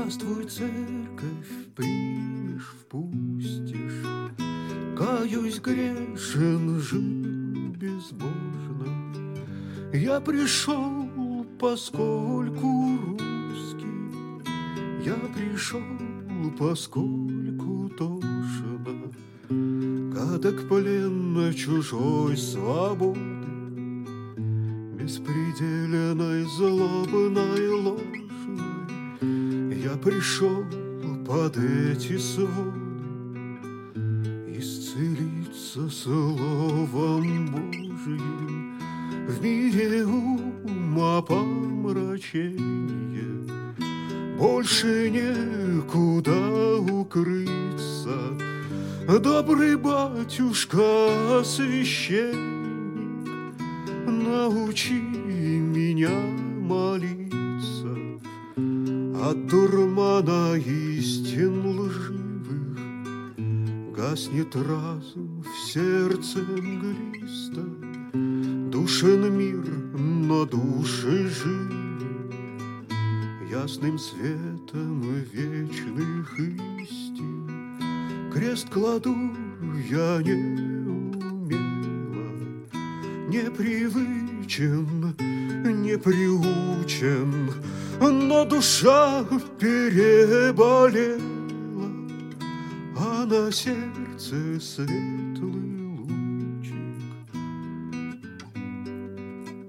Здравствуй, церковь, примешь, впустишь. Каюсь, грешен, жил безбожно. Я пришел, поскольку русский. Я пришел, поскольку тошно. Кадок плен чужой свободы, беспредельной злобной ложной. Я пришел под эти своды исцелиться Словом Божиим. В мире ума помрачение, больше некуда укрыться. Добрый батюшка, священник, научи меня молиться от дурмана истин лживых. Гаснет разум в сердце мглисто, душен мир, но души живы ясным светом вечных истин. Крест кладу я неумело, непривычен, не приучен, но душа переболела, а на сердце светлый лучик.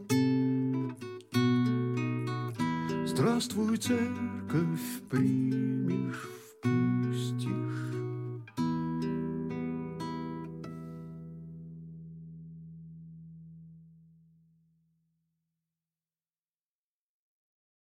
Здравствуй, церковь,